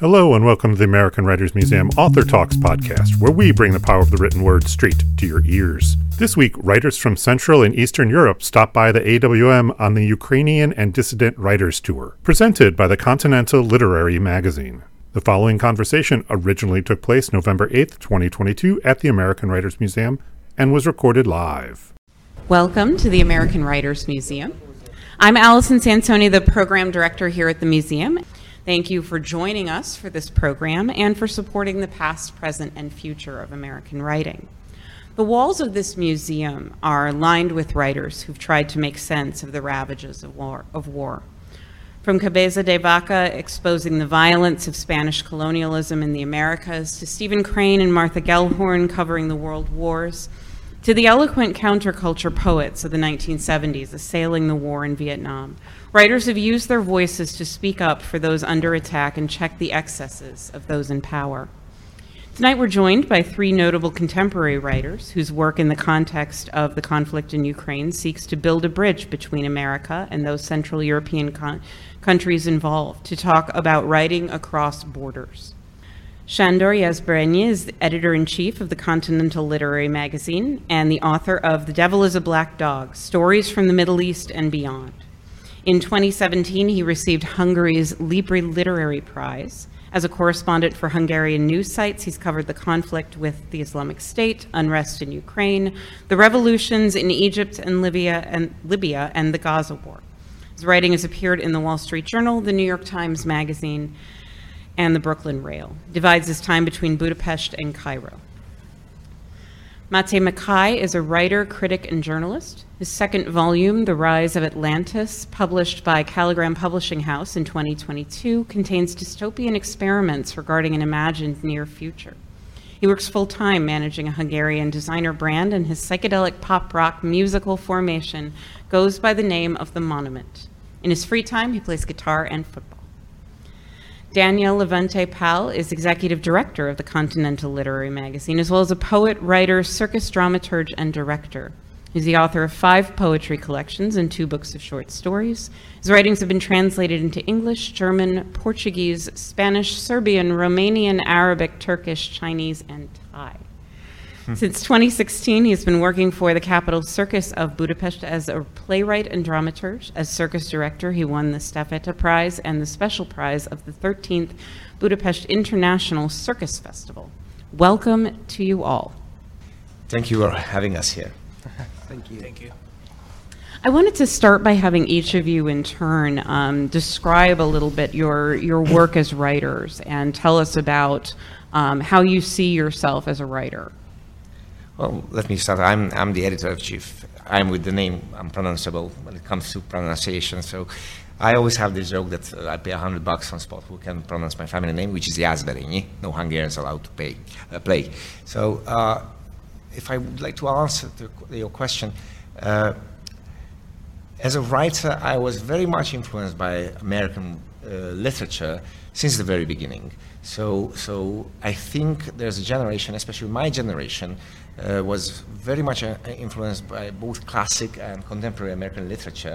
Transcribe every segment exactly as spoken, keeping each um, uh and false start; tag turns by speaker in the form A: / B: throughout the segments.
A: Hello and welcome to the American Writers Museum Author Talks podcast, where we bring the power of the written word straight to your ears. This week, writers from Central and Eastern Europe stop by the A W M on the Ukrainian and Dissident Writers Tour, presented by the Continental Literary Magazine. The following conversation originally took place November eighth, twenty twenty-two at the American Writers Museum and was recorded live.
B: Welcome to the American Writers Museum. I'm Allison Sansoni, the program director here at the museum. Thank you for joining us for this program and for supporting the past, present, and future of American writing. The walls of this museum are lined with writers who've tried to make sense of the ravages of war. Of war. From Cabeza de Vaca exposing the violence of Spanish colonialism in the Americas, to Stephen Crane and Martha Gellhorn covering the world wars, to the eloquent counterculture poets of the nineteen seventies assailing the war in Vietnam, writers have used their voices to speak up for those under attack and check the excesses of those in power. Tonight we're joined by three notable contemporary writers whose work in the context of the conflict in Ukraine seeks to build a bridge between America and those Central European con- countries involved to talk about writing across borders. Shandor Yazberenyi is the editor-in-chief of the Continental Literary Magazine and the author of The Devil is a Black Dog, Stories from the Middle East and Beyond. In twenty seventeen, he received Hungary's Libri Literary Prize. As a correspondent for Hungarian news sites, he's covered the conflict with the Islamic State, unrest in Ukraine, the revolutions in Egypt and Libya and, Libya and the Gaza War. His writing has appeared in the Wall Street Journal, the New York Times Magazine, and the Brooklyn Rail. Divides his time between Budapest and Cairo. Mate Mackay is a writer, critic, and journalist. His second volume, The Rise of Atlantis, published by Caligram Publishing House in twenty twenty-two, contains dystopian experiments regarding an imagined near future. He works full-time managing a Hungarian designer brand, and his psychedelic pop-rock musical formation goes by the name of The Monument. In his free time, he plays guitar and football. Danielle Levante Pal is executive director of the Continental Literary Magazine, as well as a poet, writer, circus dramaturge, and director. He's the author of five poetry collections and two books of short stories. His writings have been translated into English, German, Portuguese, Spanish, Serbian, Romanian, Arabic, Turkish, Chinese, and Thai. Since twenty sixteen, he's been working for the Capital Circus of Budapest as a playwright and dramaturge. As circus director, he won the Stafeta Prize and the special prize of the thirteenth Budapest International Circus Festival. Welcome to you all.
C: Thank you for having us here.
D: Thank you. Thank you.
B: I wanted to start by having each of you in turn um, describe a little bit your, your work as writers and tell us about um, how you see yourself as a writer.
C: Well, let me start. I'm I'm the editor-in-chief. I'm with the name unpronounceable when it comes to pronunciation. So I always have this joke that uh, I pay a hundred bucks on spot who can pronounce my family name, which is Yazberenyi. No Hungarians allowed to pay, uh, play. So uh, if I would like to answer to your question, uh, as a writer, I was very much influenced by American uh, literature since the very beginning. So, so I think there's a generation, especially my generation, uh, was very much uh, influenced by both classic and contemporary American literature.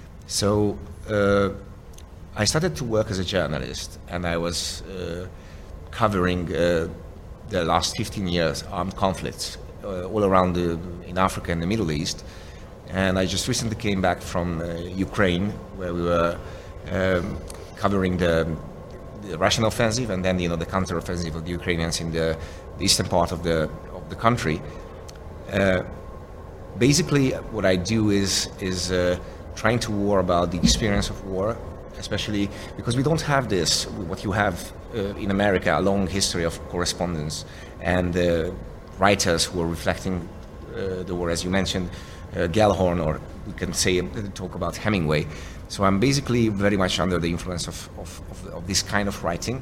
C: So uh, I started to work as a journalist, and I was uh, covering uh, the last fifteen years armed conflicts uh, all around the, in Africa and the Middle East. And I just recently came back from uh, Ukraine, where we were um, covering the the Russian offensive and then, you know, the counter-offensive of the Ukrainians in the, the eastern part of the of the country. Uh, basically, what I do is is uh, trying to war about the experience of war, especially because we don't have this, what you have uh, in America, a long history of correspondence and uh, writers who are reflecting uh, the war, as you mentioned, uh, Gellhorn, or we can say talk about Hemingway. So I'm basically very much under the influence of, of, of, of this kind of writing.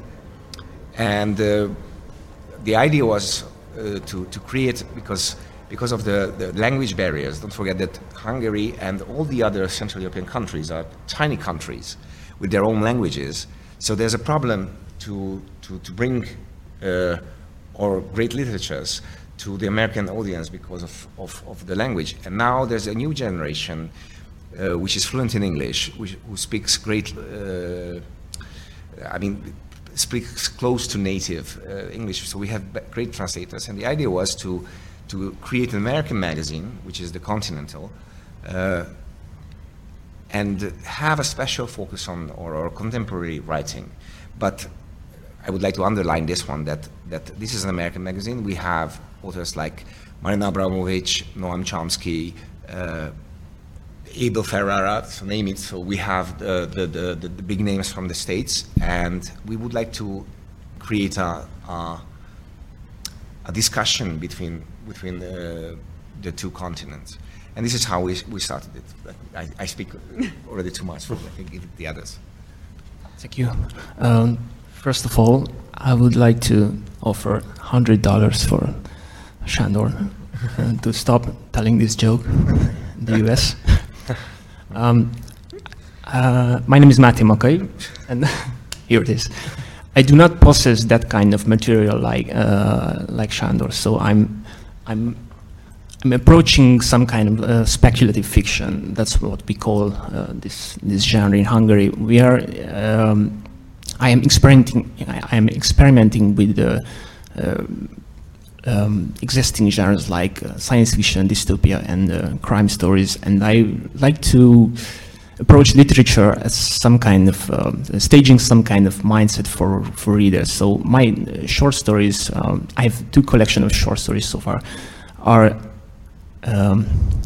C: And uh, the idea was uh, to, to create, because, because of the, the language barriers, don't forget that Hungary and all the other Central European countries are tiny countries with their own languages. So there's a problem to, to, to bring uh, our great literatures to the American audience because of, of, of the language. And now there's a new generation Uh, which is fluent in English, which, who speaks great, uh, I mean, speaks close to native uh, English. So we have great translators, and the idea was to to create an American magazine, which is the Continental, uh, and have a special focus on or, or contemporary writing. But I would like to underline this one, that, that this is an American magazine. We have authors like Marina Abramovich, Noam Chomsky, uh, Abel Ferrara, so name it. So we have the, the, the, the, the big names from the States, and we would like to create a, a, a discussion between, between the, the two continents. And this is how we, we started it. I, I speak already too much, so I can give it the others.
D: Thank you. Um, first of all, I would like to offer one hundred dollars for Sándor uh, to stop telling this joke in the U S. Um, uh, my name is Máté Makai, and here it is. I do not possess that kind of material like uh, like Sándor, so I'm I'm I'm approaching some kind of uh, speculative fiction. That's what we call uh, this this genre in Hungary. We are. Um, I am experimenting. I am experimenting with the uh, um, existing genres like uh, science fiction, dystopia, and uh, crime stories. And I like to approach literature as some kind of uh, staging some kind of mindset for for readers. So my uh, short stories. Um, I have two collections of short stories so far. Are Um,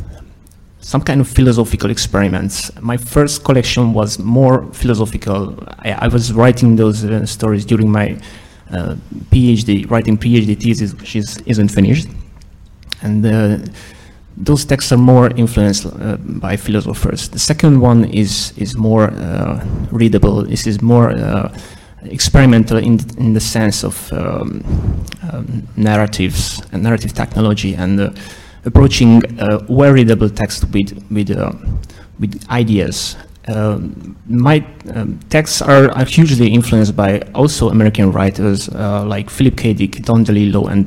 D: some kind of philosophical experiments. My first collection was more philosophical. I, I was writing those uh, stories during my uh, PhD, writing PhD thesis, which is, isn't finished. And uh, those texts are more influenced uh, by philosophers. The second one is, is more uh, readable. This is more uh, experimental in, in the sense of um, um, narratives and narrative technology, and uh, approaching uh, well-readable text with with uh, with ideas. Um, my um, texts are, are hugely influenced by also American writers uh, like Philip K. Dick, Don DeLillo, and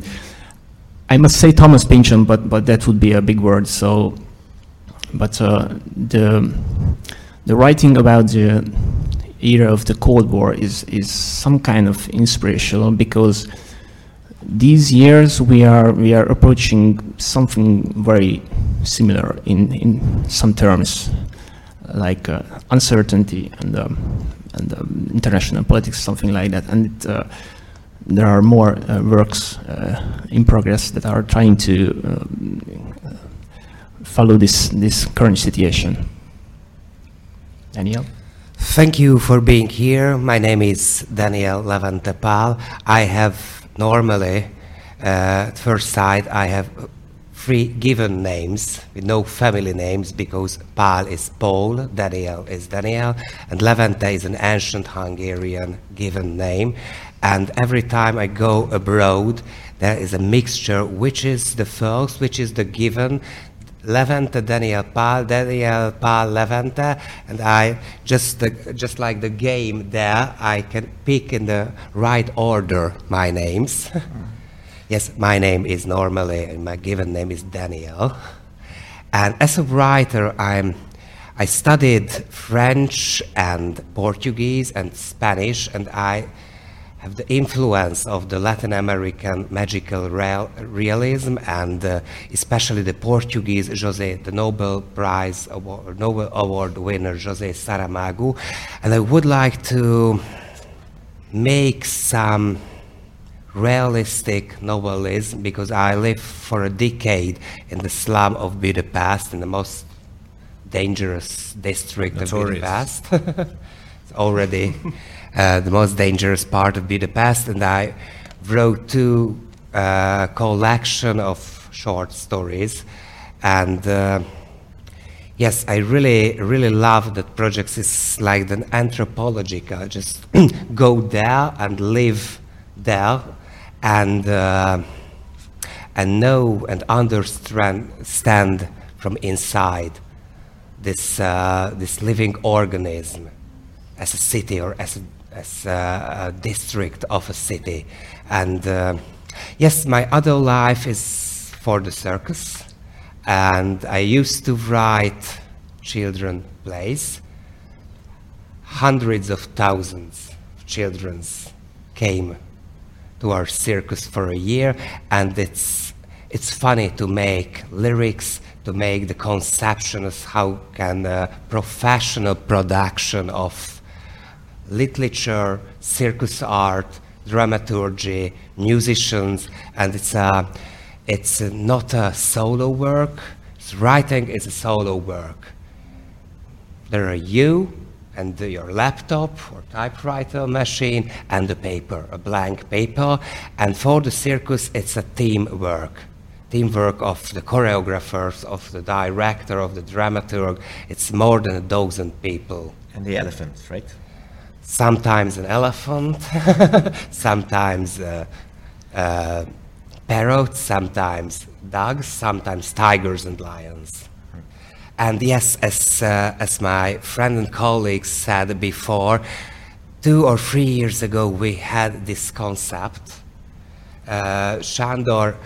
D: I must say Thomas Pynchon, but but that would be a big word. So, but uh, the the writing about the era of the Cold War is is some kind of inspirational, because these years we are we are approaching something very similar in in some terms, like uh, uncertainty and um, and um, international politics, something like that. And it, uh, there are more uh, works uh, in progress that are trying to um, follow this this current situation. Daniel?
E: Thank you for being here. My name is Daniel Levente Pál. I have normally, uh, at first sight, I have three given names with no family names, because Pál is Paul, Daniel is Daniel, and Levente is an ancient Hungarian given name. And every time I go abroad, there is a mixture, which is the first, which is the given, Levente, Daniel Pál, Daniel Pál, Levente, and I, just the, just like the game there, I can pick in the right order my names. Yes, my name is normally, and my given name is Daniel. And as a writer, I'm, I studied French and Portuguese and Spanish, and I have the influence of the Latin American magical real, realism, and uh, especially the Portuguese José, the Nobel Prize Award, Nobel Award winner José Saramago. And I would like to make some realistic novelism, because I lived for a decade in the slum of Budapest, in the most dangerous district Notorious. of Budapest. It's already Uh, the most dangerous part of Budapest, and I wrote two uh, collection of short stories. And uh, yes, I really, really love that project. It's like an anthropological, just go there and live there, and uh, and know and understand stand from inside this uh, this living organism, as a city or as a as a, a district of a city. And uh, yes, my other life is for the circus, and I used to write children plays, hundreds of thousands of children's came to our circus for a year, and it's it's funny to make lyrics, to make the conception of how can a professional production of literature, circus art, dramaturgy, musicians, and it's a, it's a, not a solo work. It's writing is a solo work. There are you and the, your laptop or typewriter machine and the paper, a blank paper. And for the circus, it's a teamwork. Teamwork of the choreographers, of the director, of the dramaturg. It's more than a dozen people.
C: And the elephants, right?
E: Sometimes an elephant, sometimes uh, uh, parrots, sometimes dogs, sometimes tigers and lions. And yes, as, uh, as my friend and colleagues said before, two or three years ago we had this concept. Uh, Sándor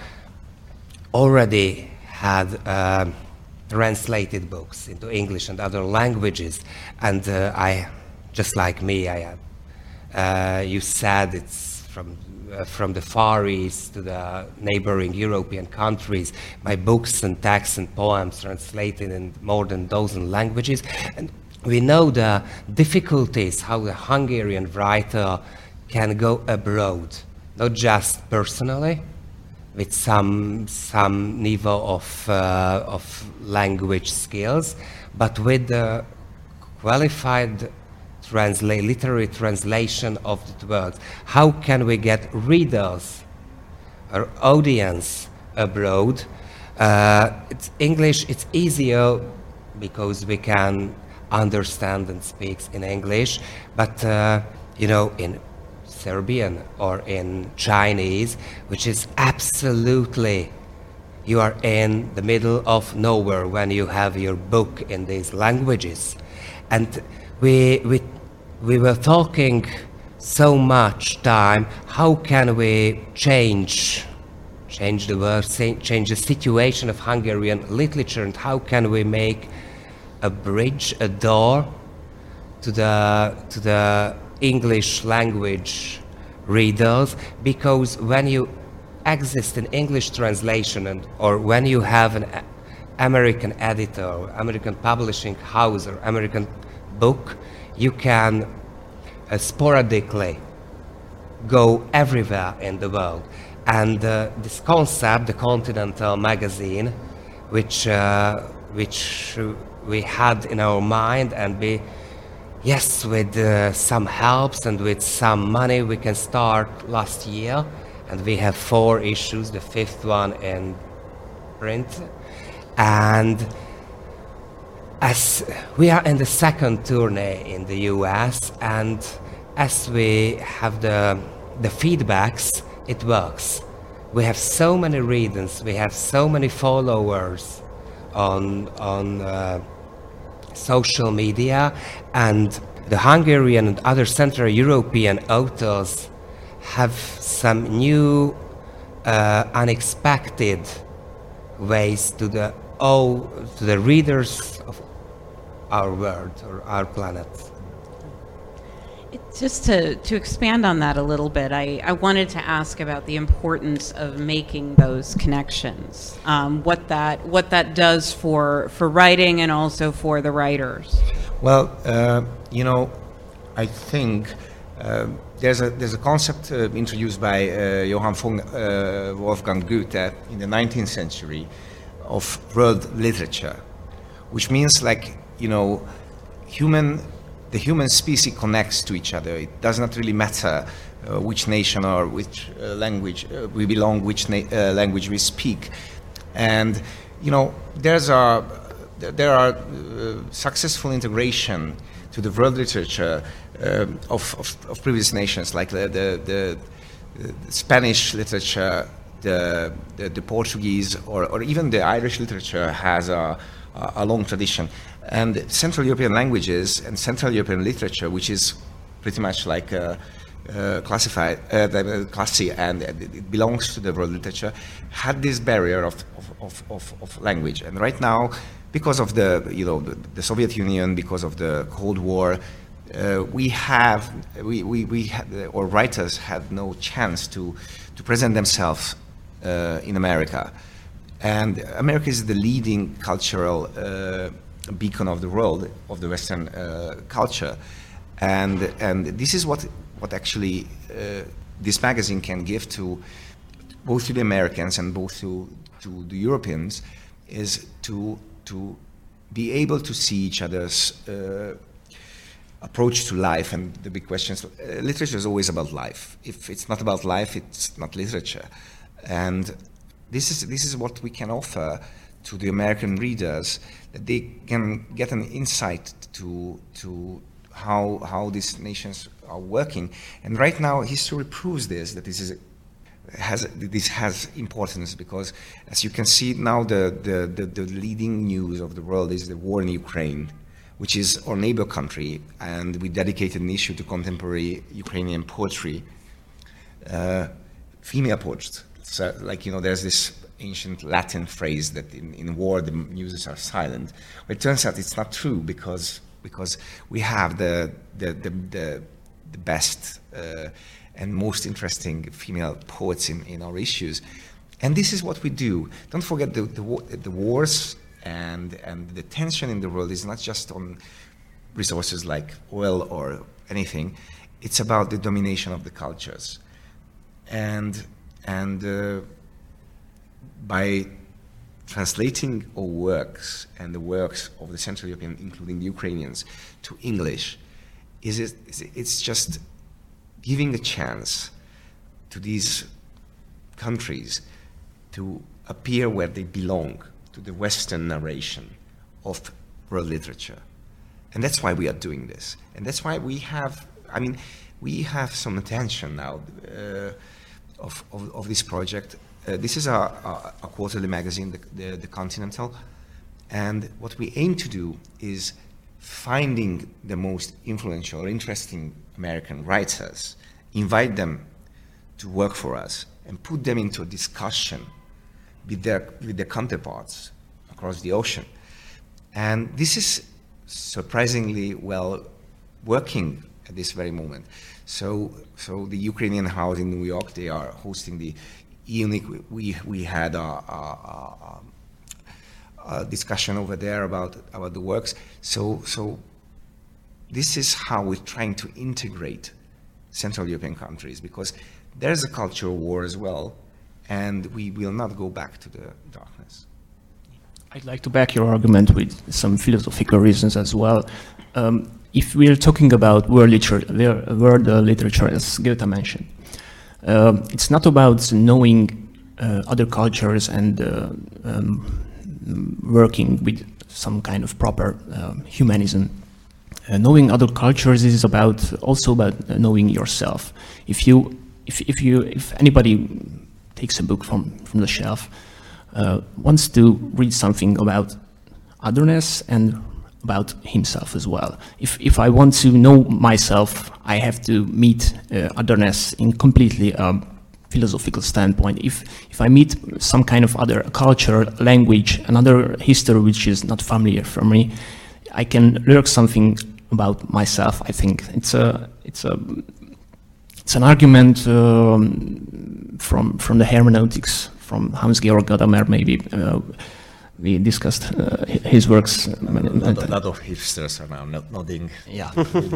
E: already had uh, translated books into English and other languages, and uh, I, just like me, I, uh, you said it's from Uh, from the Far East to the neighboring European countries, my books and texts and poems translated in more than a dozen languages. And we know the difficulties how the Hungarian writer can go abroad, not just personally, with some, some level of, uh, of language skills, but with the qualified Translate, literary translation of the words. How can we get readers or audience abroad? Uh, it's English, it's easier because we can understand and speak in English, but uh, you know, in Serbian or in Chinese, which is absolutely, you are in the middle of nowhere when you have your book in these languages. And we, we We were talking so much time, how can we change, change the world, change the situation of Hungarian literature, and how can we make a bridge, a door to the, to the English language readers? Because when you exist in English translation, and, or when you have an American editor, American publishing house, or American book, you can uh, sporadically go everywhere in the world. And uh, this concept, the Continental magazine, which, uh, which we had in our mind, and we, yes, with uh, some helps and with some money, we can start last year. And we have four issues, the fifth one in print. And as we are in the second tourney in the U S, and as we have the, the feedbacks, it works. We have so many readers, we have so many followers on, on uh, social media, and the Hungarian and other Central European authors have some new, uh, unexpected ways to the, oh, to the readers of our world or our planet.
B: It, just to, to expand on that a little bit, I, I wanted to ask about the importance of making those connections, um, what that what that does for for writing and also for the writers.
C: Well, uh, you know, I think uh, there's a there's a concept uh, introduced by uh, Johann von uh, Wolfgang Goethe in the nineteenth century of world literature, which means, like, you know, human, the human species connects to each other. It does not really matter uh, which nation or which uh, language uh, we belong, which na uh, language we speak. And, you know, there's a, there are uh, successful integration to the world literature uh, of, of, of previous nations, like the, the, the, the Spanish literature, the, the, the Portuguese, or, or even the Irish literature has a, a long tradition. And Central European languages and Central European literature, which is pretty much like uh, uh, classified, uh, the classy, and it belongs to the world literature, had this barrier of, of, of, of language. And right now, because of the, you know, the, the Soviet Union, because of the Cold War, uh, we have, we, we, we had, or writers had no chance to, to present themselves uh, in America. And America is the leading cultural uh, beacon of the world, of the Western uh, culture. And, and this is what, what actually uh, this magazine can give to both to the Americans and both to, to the Europeans, is to, to be able to see each other's uh, approach to life and the big questions. Uh, literature is always about life. If it's not about life, it's not literature. And this is, this is what we can offer to the American readers, that they can get an insight to, to how, how these nations are working. And right now, history proves this, that this is has this has importance, because as you can see now, the, the, the, the leading news of the world is the war in Ukraine, which is our neighbor country, and we dedicated an issue to contemporary Ukrainian poetry, uh, female poets. So, like, you know, there's this ancient Latin phrase that in, in war the muses are silent. But it turns out it's not true, because because we have the the the, the, the best uh, and most interesting female poets in, in our issues. And this is what we do. Don't forget the, the, the wars and, and the tension in the world is not just on resources like oil or anything. It's about the domination of the cultures. And, and uh, by translating our works and the works of the Central European, including the Ukrainians, to English, is it, it's just giving a chance to these countries to appear where they belong, to the Western narration of world literature. And that's why we are doing this. And that's why we have, I mean, we have some attention now uh, of, of, of this project. Uh, this is a, a, a quarterly magazine, the, the, the Continental. And what we aim to do is finding the most influential or interesting American writers, invite them to work for us, and put them into a discussion with their, with their counterparts across the ocean. And this is surprisingly well working at this very moment. So, so the Ukrainian House in New York, they are hosting the EUNIC. We, we had a, a, a Uh, discussion over there about about the works. So so this is how we're trying to integrate Central European countries, because there's a cultural war as well, and we will not go back to the darkness.
D: I'd like to back your argument with some philosophical reasons as well. Um, if we're talking about world literature, world uh, literature, as Goethe mentioned, uh, it's not about knowing uh, other cultures and uh, um, working with some kind of proper uh, humanism. Uh, knowing other cultures is about also about knowing yourself. If you, if if you, if anybody takes a book from from the shelf, uh, wants to read something about otherness and about himself as well. If if I want to know myself, I have to meet uh, otherness in completely um, philosophical standpoint. If if I meet some kind of other culture, language, another history which is not familiar for me, I can learn something about myself. I think it's a it's a it's an argument um, from from the hermeneutics, from Hans-Georg Gadamer. Maybe uh, we discussed uh, his works.
C: A lot, a lot of hipsters are now not nodding.
D: Yeah.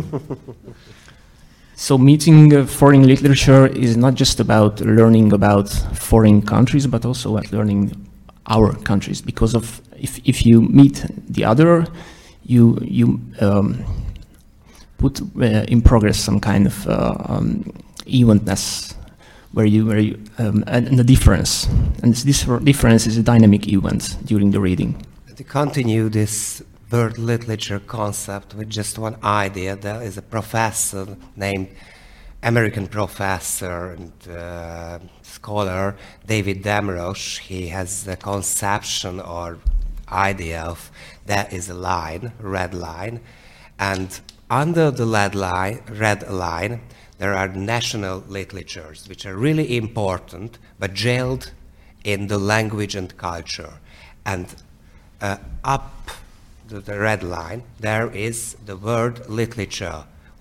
D: So meeting uh, foreign literature is not just about learning about foreign countries, but also about learning our countries. Because of if if you meet the other, you you um, put uh, in progress some kind of uh, um, eventness, where you where you um, and, and the difference, and this difference is a dynamic event during the reading.
E: To continue this world literature concept with just one idea, there is a professor named, American professor and uh, scholar, David Damrosch. He has the conception or idea of there is a line, red line, and under the red line, red line, there are national literatures which are really important, but jailed in the language and culture. And uh, up the red line, there is the world literature,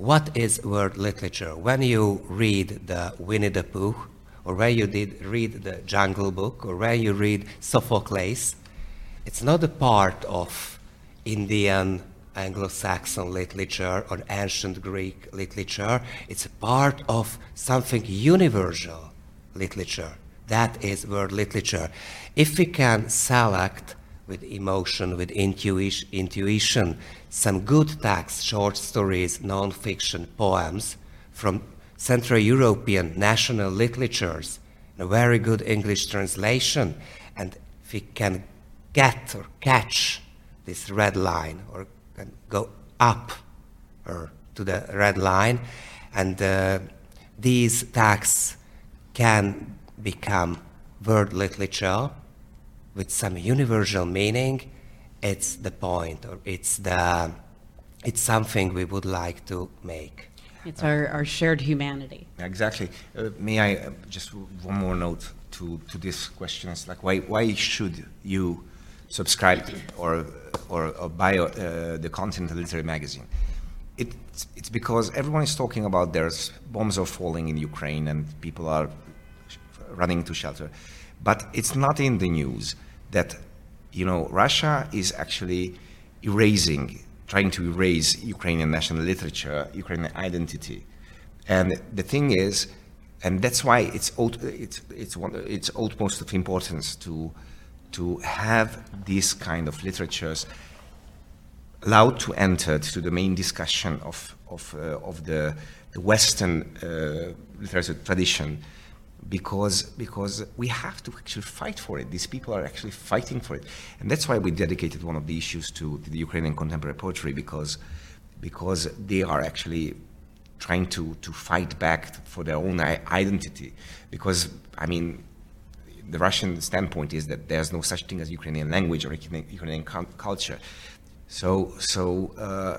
E: what is world literature? When you read the Winnie the Pooh, or when you did read the Jungle Book, or when you read Sophocles, it's not a part of Indian, Anglo-Saxon literature or ancient Greek literature. It's a part of something universal literature. That is world literature. If we can select with emotion, with intuition, intuition some good texts, short stories, non-fiction, poems from Central European national literatures, a very good English translation, and if we can get or catch this red line or can go up or to the red line, and uh, these texts can become world literature with some universal meaning, it's the point, or it's the it's something we would like to make.
B: It's our, our shared humanity.
C: Exactly. Uh, may I uh, just one more note to, to this question? It's like why why should you subscribe to or or, or buy uh, the Continental Literary Magazine? It's it's because everyone is talking about there's bombs are falling in Ukraine and people are running to shelter, but it's not in the news that you know Russia is actually erasing. trying to erase Ukrainian national literature, Ukrainian identity. And the thing is, and that's why it's it's it's one it's utmost of importance to to have these kind of literatures allowed to enter to the main discussion of of uh, of the, the Western uh, literature tradition, because because we have to actually fight for it. These people are actually fighting for it, and that's why we dedicated one of the issues to, to the Ukrainian contemporary poetry, because because they are actually trying to to fight back for their own identity. Because I mean, the Russian standpoint is that there's no such thing as Ukrainian language or Ukrainian culture. So so. Uh,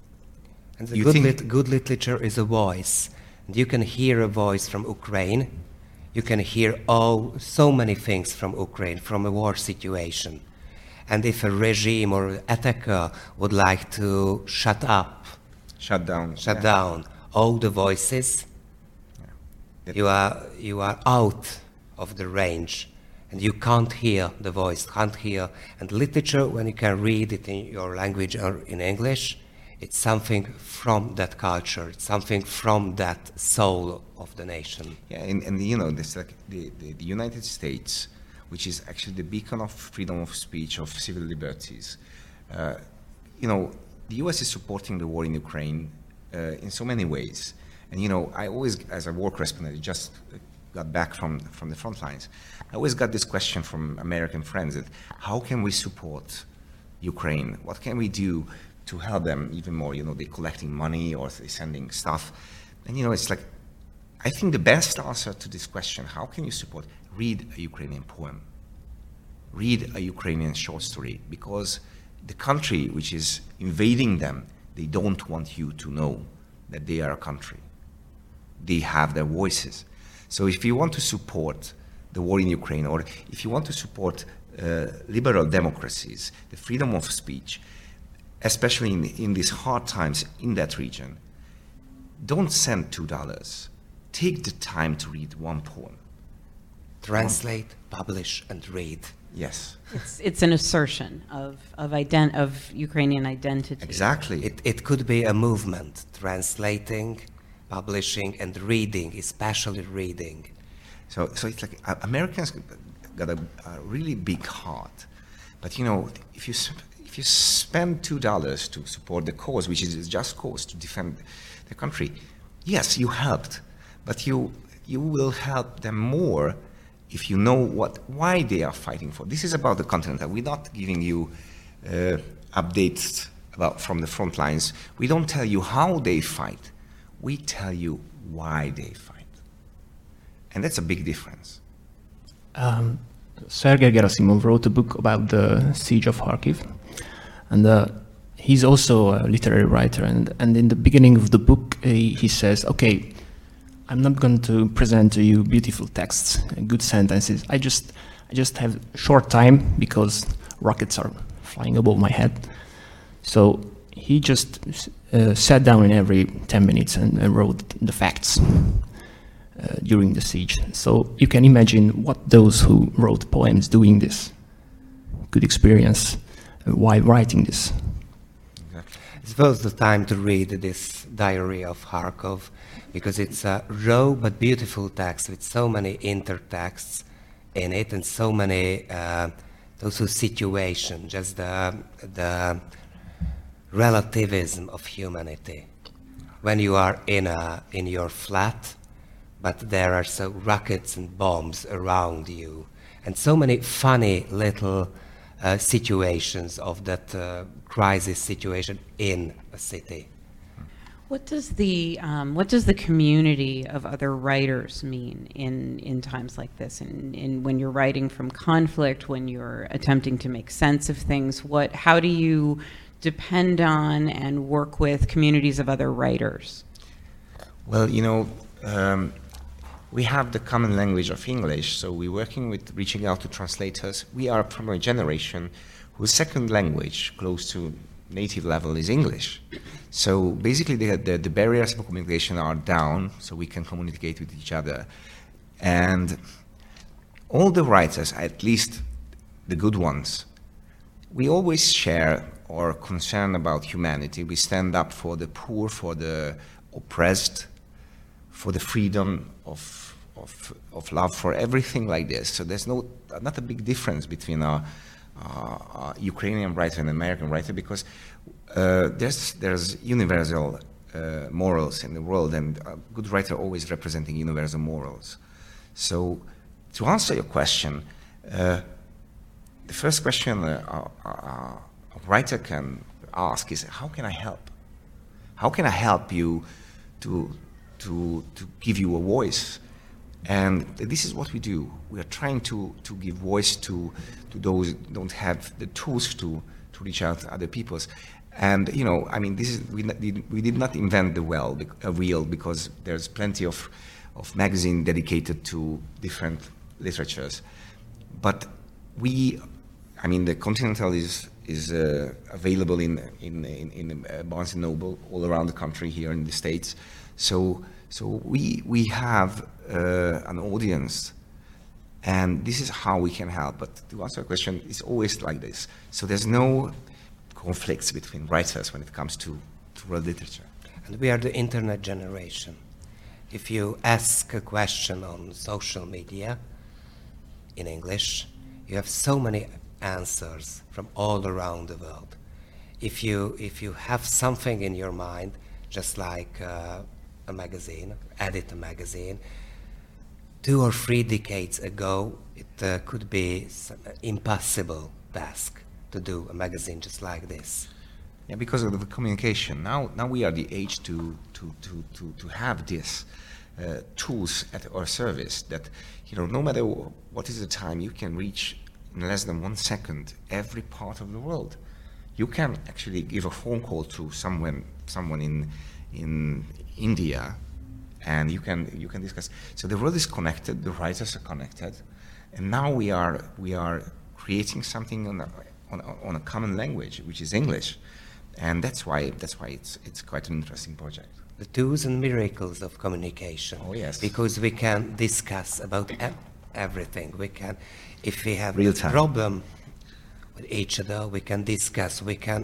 E: and the good, lit- good literature is a voice, and you can hear a voice from Ukraine. You can hear all, so many things from Ukraine, from a war situation. And if a regime or attacker would like to shut up,
C: shut down,
E: shut yeah. down all the voices, yeah. you are you are out of the range, and you can't hear the voice, can't hear. And literature, when you can read it in your language or in English, it's something from that culture, it's something from that soul of the nation.
C: Yeah, and, and you know, this, like the, the, the United States, which is actually the beacon of freedom of speech, of civil liberties, uh, you know, the U S is supporting the war in Ukraine uh, in so many ways. And you know, I always, as a war correspondent, just got back from, from the front lines, I always got this question from American friends that how can we support Ukraine? What can we do to help them even more? You know, they're collecting money or they're sending stuff. And you know, it's like, I think the best answer to this question, how can you support? Read a Ukrainian poem. Read a Ukrainian short story, because the country which is invading them, they don't want you to know that they are a country. They have their voices. So if you want to support the war in Ukraine, or if you want to support uh, liberal democracies, the freedom of speech, especially in, in these hard times in that region, don't send two dollars. Take the time to read one poem.
E: Translate, publish, and read.
C: Yes.
B: It's, it's an assertion of of, ident- of Ukrainian identity.
C: Exactly.
E: It, it could be a movement, translating, publishing, and reading, especially reading.
C: So, so it's like uh, Americans got a, a really big heart, but you know, if you if you spend two dollars to support the cause, which is a just cause to defend the country, yes, you helped. But you you will help them more if you know what why they are fighting for. This is about the continent. We're not giving you uh, updates about from the front lines. We don't tell you how they fight. We tell you why they fight, and that's a big difference.
D: Um, Sergei Gerasimov wrote a book about the siege of Kharkiv, and uh, he's also a literary writer. And, and in the beginning of the book, he, he says, "Okay, I'm not going to present to you beautiful texts, good sentences. I just, I just have short time because rockets are flying above my head. So he just uh, sat down in every ten minutes and, and wrote the facts uh, during the siege. So you can imagine what those who wrote poems doing this could experience uh, while writing this.
E: It was the time to read this diary of Kharkov, because it's a raw but beautiful text with so many intertexts in it and so many uh, also situations, just the, the relativism of humanity. When you are in, a, in your flat, but there are so rockets and bombs around you, and so many funny little uh, situations of that uh, crisis situation in a city.
B: What does the um, what does the community of other writers mean in, in times like this? And in, in when you're writing from conflict, when you're attempting to make sense of things, what how do you depend on and work with communities of other writers?
C: Well, you know, um, we have the common language of English, so we're working with reaching out to translators. We are from a generation whose second language, close to native level, is English. So basically the, the, the barriers for communication are down, so we can communicate with each other. And all the writers, at least the good ones, we always share our concern about humanity. We stand up for the poor, for the oppressed, for the freedom of, of, of love, for everything like this. So there's no, not a big difference between a, a, a Ukrainian writer and an American writer, because uh, there's, there's universal uh, morals in the world, and a good writer always representing universal morals. So to answer your question, uh, the first question uh, a, a writer can ask is, how can I help? How can I help you to, to, to give you a voice? And this is what we do. We are trying to, to give voice to, to those who don't have the tools to, to reach out to other peoples. And, you know, I mean, this is, we, we did not invent the well, a wheel, because there's plenty of, of magazine dedicated to different literatures. But we, I mean, the Continental is, is uh, available in, in, in, in uh, Barnes and Noble all around the country here in the States. So, so we, we have uh, an audience, and this is how we can help. But to answer your question, it's always like this. So there's no conflicts between writers when it comes to, to world literature.
E: And we are the internet generation. If you ask a question on social media in English, you have so many answers from all around the world. If you, if you have something in your mind, just like uh, a magazine, edit a magazine, two or three decades ago, it uh, could be an impossible task to do a magazine just like this.
C: Yeah, because of the communication. Now, now we are the age to, to, to, to, to have this uh, tools at our service that, you know, no matter what is the time, you can reach in less than one second every part of the world. You can actually give a phone call to someone, someone in, in India, and you can, you can discuss. So the world is connected, the writers are connected, and now we are, we are creating something on a, on a, on a common language, which is English. And that's why, that's why it's, it's quite an interesting project.
E: The tools and miracles of communication.
C: Oh, yes.
E: Because we can discuss about e everything. We can, if we have
C: Real
E: a
C: time.
E: problem with each other, we can discuss, we can,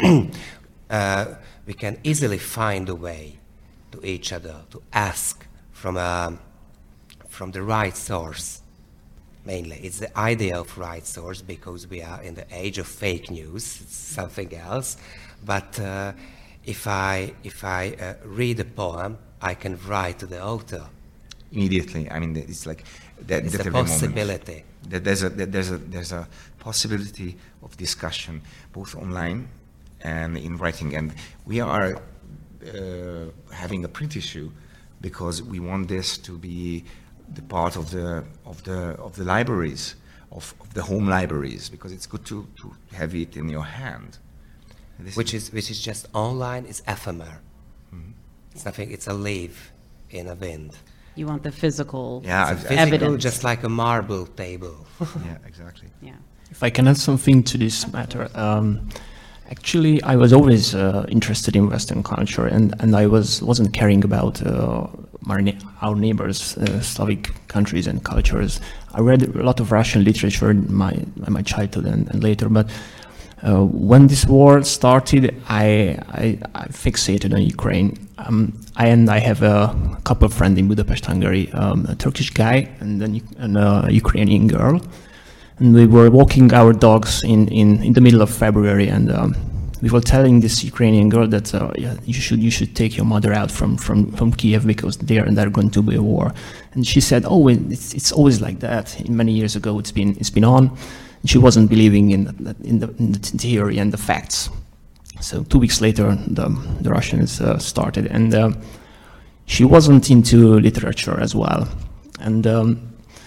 E: uh, we can easily find a way to each other, to ask from, a, from the right source. Mainly, it's the idea of right source, because we are in the age of fake news. It's something else. But uh, if I if I uh, read a poem, I can write to the author.
C: Immediately, I mean, it's like that.
E: It's
C: that
E: a
C: every
E: possibility.
C: Moment, that there's a that there's a there's a possibility of discussion both online and in writing, and we are uh, having a print issue because we want this to be the part of the of the of the libraries, of, of the home libraries, because it's good to, to have it in your hand. This
E: Which is which is just online, is ephemer.
C: Mm-hmm.
E: It's nothing. It's a leaf in a wind.
B: You want the physical
C: Yeah,
E: It's
C: I've-
E: physical,
B: evidence.
E: just like a marble table.
C: Yeah, exactly.
B: Yeah.
D: If I can add something to this matter, um, Actually, I was always uh, interested in Western culture, and, and I was wasn't caring about uh, our, ne- our neighbors, uh, Slavic countries and cultures. I read a lot of Russian literature in my in my childhood and, and later, but uh, when this war started, I, I, I fixated on Ukraine. Um, I, and I have a couple of friends in Budapest, Hungary, um, a Turkish guy and, then, and a Ukrainian girl. And we were walking our dogs in, in, in the middle of February, and um, we were telling this Ukrainian girl that uh, yeah, you should you should take your mother out from, from, from Kiev because there and there going to be a war. And she said, "Oh, it's it's always like that. Many years ago, it's been it's been on." And she wasn't believing in the, in the in the theory and the facts. So two weeks later, the the Russians uh, started, and uh, she wasn't into literature as well, and. Um,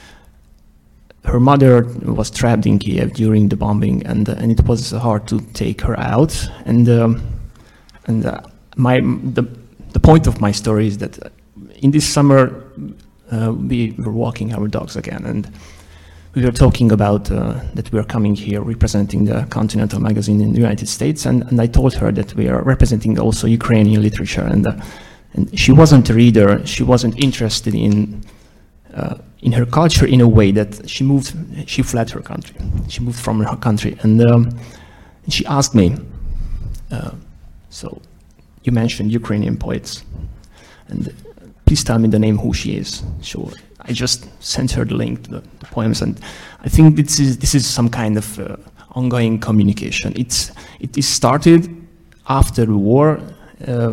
D: Her mother was trapped in Kiev during the bombing, and uh, and it was hard to take her out. And um, and uh, my the the point of my story is that in this summer uh, we were walking our dogs again, and we were talking about uh, that we are coming here representing the Continental magazine in the United States, and, and I told her that we are representing also Ukrainian literature, and uh, and she wasn't a reader. She wasn't interested in. Uh, in her culture in a way that she moved, she fled her country. She moved from her country. And, um, and she asked me, uh, so you mentioned Ukrainian poets, and uh, please tell me the name who she is. So I just sent her the link to the, the poems, and I think this is, this is some kind of uh, ongoing communication. It's, it is started after the war, uh,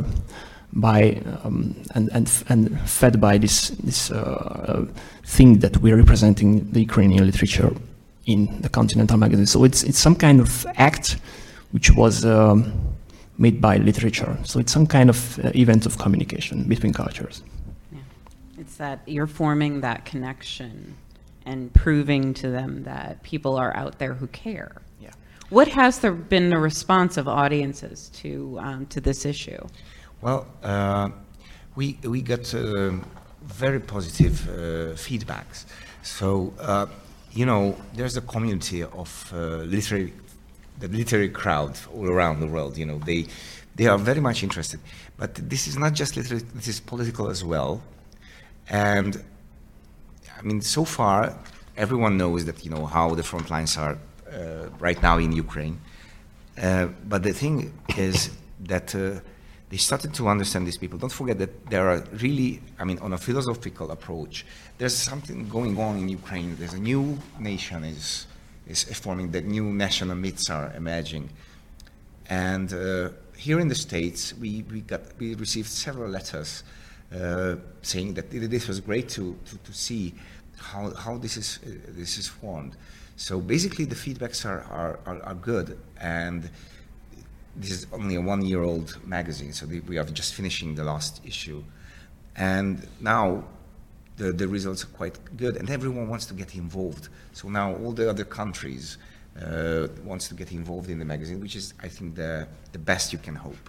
D: by um, and and and fed by this this uh, thing that we're representing the Ukrainian literature in the Continental magazine. So it's it's some kind of act which was um, made by literature. So it's some kind of uh, event of communication between cultures.
B: Yeah. It's that you're forming that connection and proving to them that people are out there who care.
D: Yeah.
B: What has there been the response of audiences to um, to this issue?
C: Well, uh, we we got uh, very positive uh, feedbacks. So uh, you know, there's a community of uh, literary, the literary crowd all around the world. You know, they they are very much interested. But this is not just literary; this is political as well. And I mean, so far, everyone knows that you know how the front lines are uh, right now in Ukraine. Uh, but the thing is that. Uh, They started to understand these people. Don't forget that there are really, I mean, on a philosophical approach, there's something going on in Ukraine. There's a new nation is is forming. The new national myths are emerging. And uh, here in the States, we, we got we received several letters uh, saying that this was great to to, to see how how this is uh, this is formed. So basically, the feedbacks are are, are, are good, and this is only a one-year-old magazine, so we are just finishing the last issue. And now the, the results are quite good, and everyone wants to get involved. So now all the other countries uh, wants to get involved in the magazine, which is, I think, the, the best you can hope.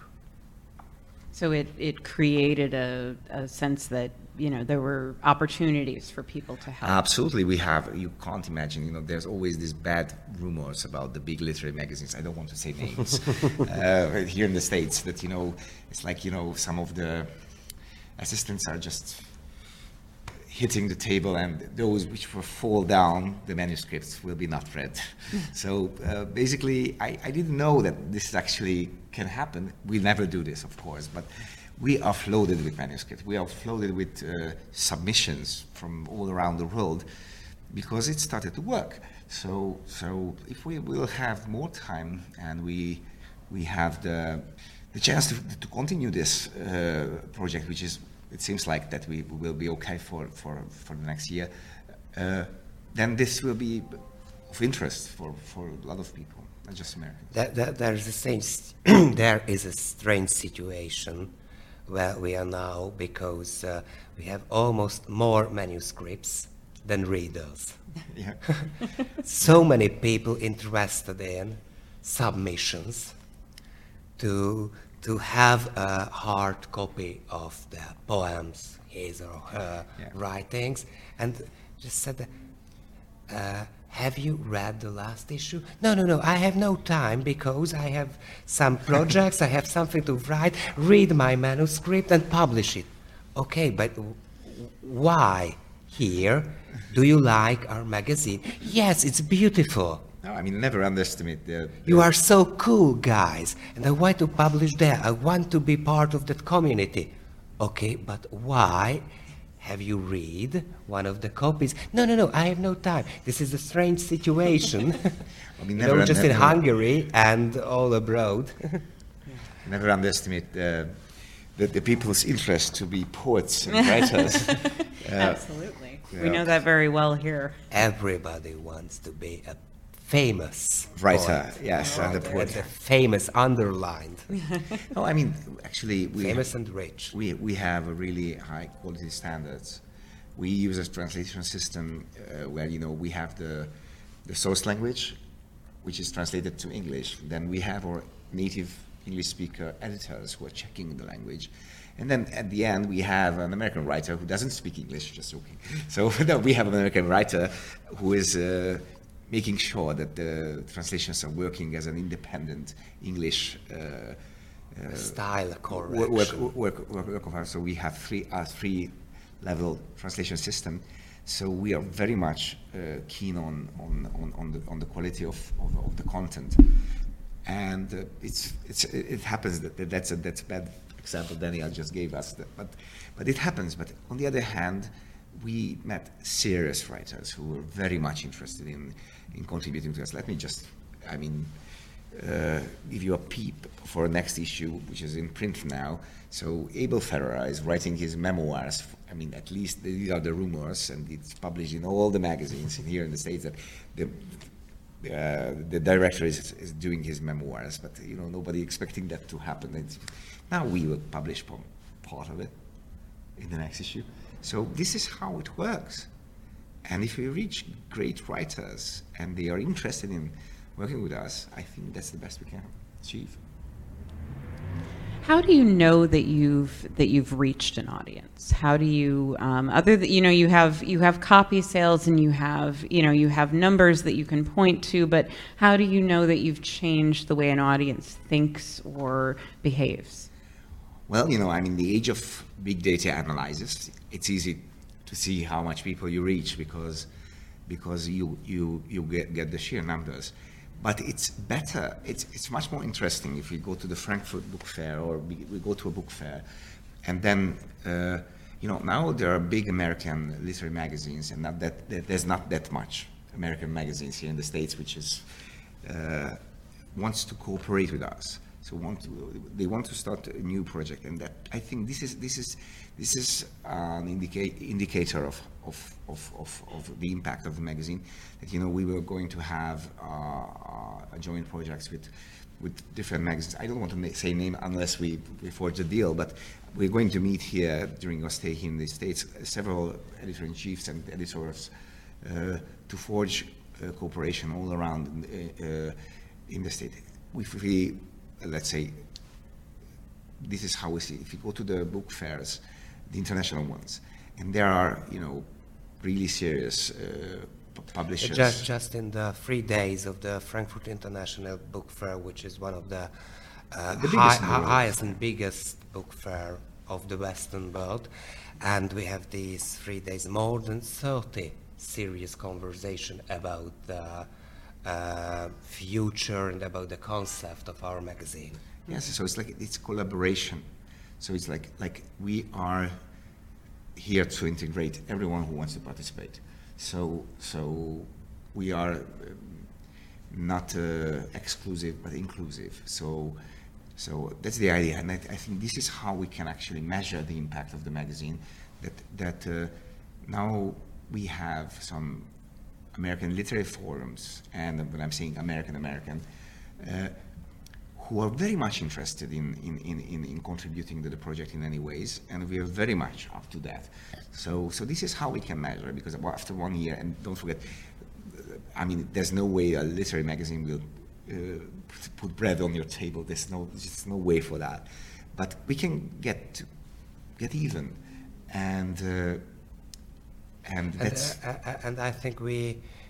B: So it, it created a, a sense that, you know, there were opportunities for people to help.
C: Absolutely, we have. You can't imagine, you know, there's always these bad rumors about the big literary magazines. I don't want to say names. uh, here in the States that, you know, it's like, you know, some of the assistants are just hitting the table, and those which will fall down, the manuscripts will be not read. So uh, basically, I, I didn't know that this actually can happen. We never do this, of course, but we are flooded with manuscripts. We are flooded with uh, submissions from all around the world because it started to work. So, so if we will have more time and we we have the the chance to, to continue this uh, project, which is, it seems like that we will be okay for for, for the next year, uh, then this will be of interest for, for a lot of people, not just Americans.
E: That, that, there is a strange, there is a strange situation where we are now, because uh, we have almost more manuscripts than readers.
C: Yeah.
E: So many people interested in submissions to to have a hard copy of the poems, his or her
C: yeah.
E: writings, and just said, uh, have you read the last issue? No, no, no, I have no time because I have some projects, I have something to write, read my manuscript and publish it. Okay, but w- why here? Do you like our magazine? Yes, it's beautiful.
F: No, I mean, never underestimate the... the
E: You are so cool, guys, and I want to publish there. I want to be part of that community. Okay, but why have you read one of the copies? No, no, no, I have no time. This is a strange situation.
F: I mean,
E: You
F: never,
E: know, just in
F: never,
E: Hungary and all abroad.
F: never underestimate the, the, the people's interest to be poets and writers.
B: Absolutely. We
F: yeah.
B: know that very well here.
E: Everybody wants to be a famous
F: Writer,
E: poet.
F: yes, and the
E: And
F: poet.
E: the famous underlined.
F: No, I mean, actually, we
E: Famous and rich.
F: we we have a really high quality standards. We use a translation system uh, where you know we have the the source language, which is translated to English. Then we have our native English speaker editors who are checking the language. And then at the end, we have an American writer who doesn't speak English, just joking. So no, we have an American writer who is uh, making sure that the translations are working as an independent English uh, uh,
E: Style
F: work,
E: correction.
F: work, work, work, work of art. So we have three, a three level translation system. So we are very much uh, keen on, on, on, on, the, on the quality of, of, of the content. And uh, it's, it's, it happens that that that's a that's a bad example Daniel just gave us, that, but, but it happens. But on the other hand, we met serious writers who were very much interested in, in contributing to us. Let me just, I mean, uh, give you a peep for a next issue, which is in print now. So Abel Ferrara is writing his memoirs. I mean, at least these are the rumors, and it's published in all the magazines in here in the States that the uh, the director is, is doing his memoirs, but you know nobody expecting that to happen. It's, now we will publish part of it in the next issue. So this is how it works. And if we reach great writers and they are interested in working with us, I think that's the best we can achieve.
B: How do you know that you've that you've reached an audience? How do you, um, other than, you know, you have you have copy sales and you have you know you have numbers that you can point to, but how do you know that you've changed the way an audience thinks or behaves?
F: Well, you know, I mean, the age of big data analysis, it's easy to see how much people you reach because because you you you get, get the sheer numbers. But it's better, it's it's much more interesting if we go to the Frankfurt Book Fair or we, we go to a book fair, and then uh, you know now there are big American literary magazines, and not that, that there's not that much American magazines here in the States which is uh, wants to cooperate with us. So want to, they want to start a new project, and that I think this is this is this is an indica- indicator of of, of of of the impact of the magazine. That you know we were going to have uh, a joint projects with with different magazines. I don't want to say name unless we, we forge a deal, but we're going to meet here during our stay here in the States several editor-in-chiefs and editors uh, to forge uh, cooperation all around uh, uh, in the state. If we let's say, this is how we see. If you go to the book fairs, the international ones, and there are, you know, really serious uh, p- publishers.
E: Just, just in the three days of the Frankfurt International Book Fair, which is one of the, uh,
F: The
E: high,
F: biggest in the world.
E: highest and biggest book fair of the Western world, and we have these three days, more than thirty serious conversation about the Uh, future and about the concept of our magazine.
F: Yes, so it's like it's collaboration. So it's like like we are here to integrate everyone who wants to participate. So so we are um, not uh, exclusive but inclusive. So so that's the idea, and I, I think this is how we can actually measure the impact of the magazine. That that uh, now we have some American literary forums, and when I'm saying American, American, uh, who are very much interested in, in, in, in, in contributing to the project in any ways, and we are very much up to that. So, so this is how we can measure, because after one year, and don't forget, I mean, there's no way a literary magazine will uh, put bread on your table. There's no, there's no way for that. But we can get to, get even, and. Uh, And,
E: And,
F: that's
E: uh, uh, and I think we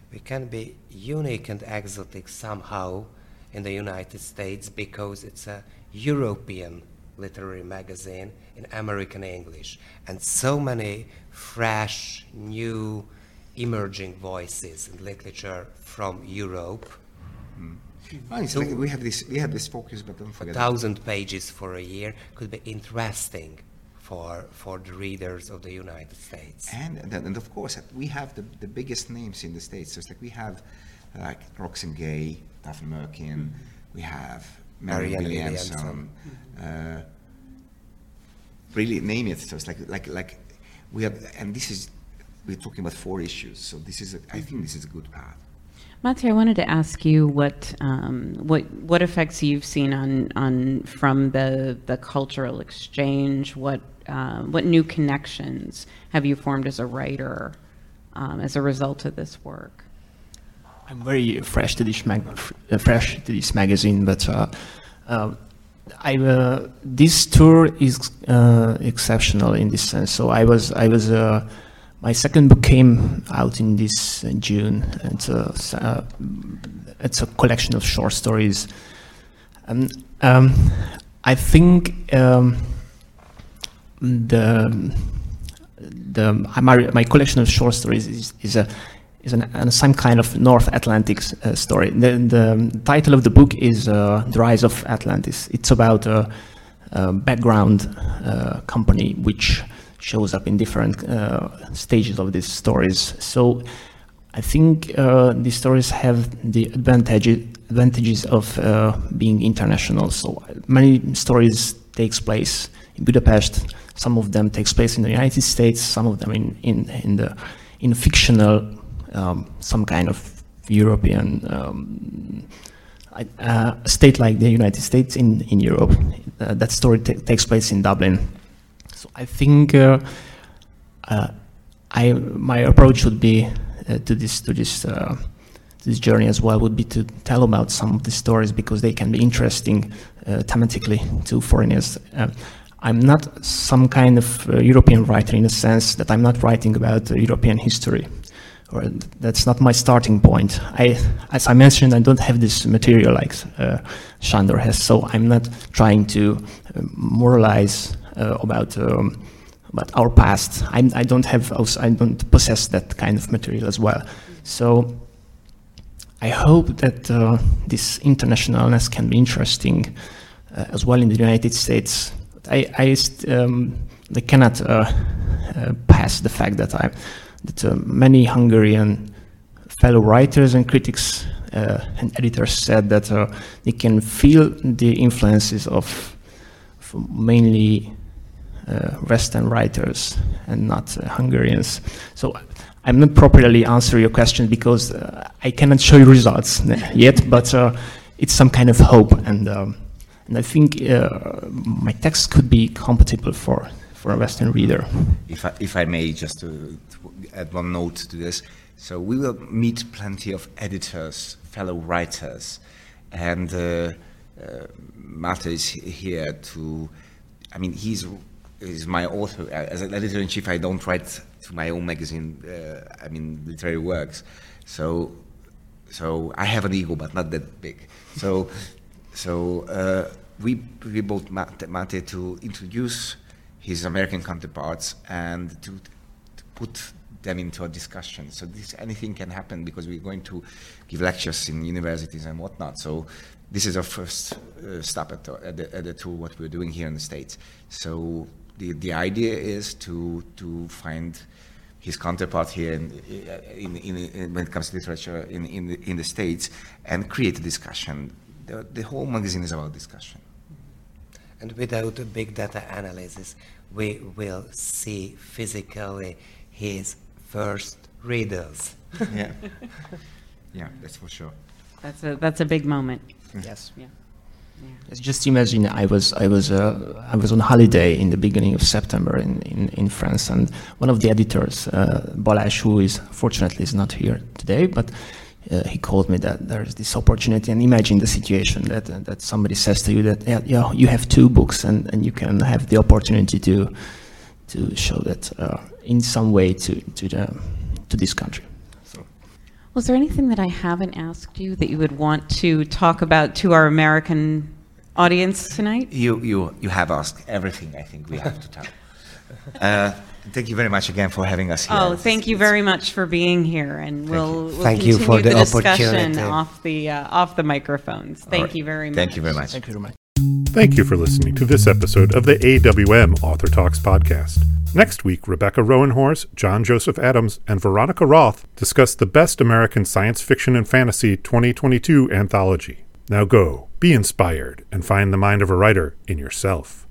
E: we can be unique and exotic somehow in the United States because it's a European literary magazine in American English, and so many fresh, new, emerging voices in literature from Europe.
F: Mm. Well, it's like we have this, we have this focus, but don't
E: A
F: forget.
E: thousand pages for a year could be interesting for for the readers of the United States.
F: And, and and of course, we have the, the biggest names in the States. So it's like we have like Roxane Gay, Daphne Merkin, mm-hmm. we have Marianne Williamson. Uh, really name it. So it's like like like we have, and this is we're talking about four issues. So this is a, I think this is a good path.
B: Mate, I wanted to ask you what um, what what effects you've seen on on from the the cultural exchange. What uh, what new connections have you formed as a writer um, as a result of this work?
D: I'm very fresh to this mag- uh, fresh to this magazine, but uh, uh, I uh, this tour is uh, exceptional in this sense. So I was I was. Uh, My second book came out in this uh, June. It's a, uh, it's a collection of short stories. Um, um, I think um, the the my, my collection of short stories is, is a is an, an, some kind of North Atlantic uh, story. The, the title of the book is uh, The Rise of Atlantis. It's about a, a background uh, company which shows up in different uh, stages of these stories. So I think uh, these stories have the advantage, advantages of uh, being international. So many stories takes place in Budapest, some of them takes place in the United States, some of them in, in, in the in fictional, um, some kind of European um, uh, state like the United States in, in Europe. Uh, that story t- takes place in Dublin. So I think uh, uh, I my approach would be uh, to this to this uh, to this journey as well would be to tell about some of the stories because they can be interesting uh, thematically to foreigners. Uh, I'm not some kind of uh, European writer in the sense that I'm not writing about uh, European history, or that's not my starting point. I, as I mentioned, I don't have this material like uh, Sándor has, so I'm not trying to uh, moralize. Uh, about um, about our past. I, I don't have also, I don't possess that kind of material as well. So I hope that uh, this internationalness can be interesting uh, as well in the United States. I I, um, they cannot uh, uh, pass the fact that I that uh, many Hungarian fellow writers and critics uh, and editors said that uh, they can feel the influences of, of mainly Uh, Western writers and not uh, Hungarians. So I'm not properly answering your question because uh, I cannot show you results yet, but uh, it's some kind of hope, and um, and I think uh, my text could be compatible for, for a Western reader.
F: If I, if I may just to, to add one note to this, so we will meet plenty of editors, fellow writers, and uh, uh, Mate is here to, I mean, he's is my author. As an editor-in-chief, I don't write to my own magazine, uh, I mean, literary works. So so I have an ego, but not that big. So so uh, we we both Mate, Mate to introduce his American counterparts and to, to put them into a discussion. So this, anything can happen because we're going to give lectures in universities and whatnot. So this is our first uh, stop at the, at the, at the tour, what we're doing here in the States. So the the idea is to to find his counterpart here in, in, in, in when it comes to literature in in the, in the States and create a discussion. The, the whole magazine is about discussion.
E: And without a big data analysis, we will see physically his first readers.
F: Yeah, yeah, that's for sure.
B: That's a that's a big moment.
D: Yes.
B: Yeah.
D: Let's just imagine I was I was uh, I was on holiday in the beginning of September in, in, in France, and one of the editors, uh, Balázs, who is fortunately is not here today, but uh, he called me that there is this opportunity. And imagine the situation that uh, that somebody says to you that yeah, yeah you have two books and, and you can have the opportunity to to show that uh, in some way to to the to this country. So.
B: Was there anything that I haven't asked you that you would want to talk about to our American audience tonight?
F: You, you, you have asked everything I think we have to tell. Uh, thank you very much again for having us here.
B: Oh, thank you very much for being here, and we'll, we'll
E: Thank
B: continue
E: you for
B: the,
E: the
B: discussion
E: opportunity.
B: off the uh, off the microphones. Thank
F: right.
B: you very much.
F: Thank you very much.
D: Thank you very much.
A: Thank you for listening to this episode of the A W M Author Talks podcast. Next week, Rebecca Rowenhorse, John Joseph Adams, and Veronica Roth discuss the Best American Science Fiction and Fantasy twenty twenty-two anthology. Now go, be inspired, and find the mind of a writer in yourself.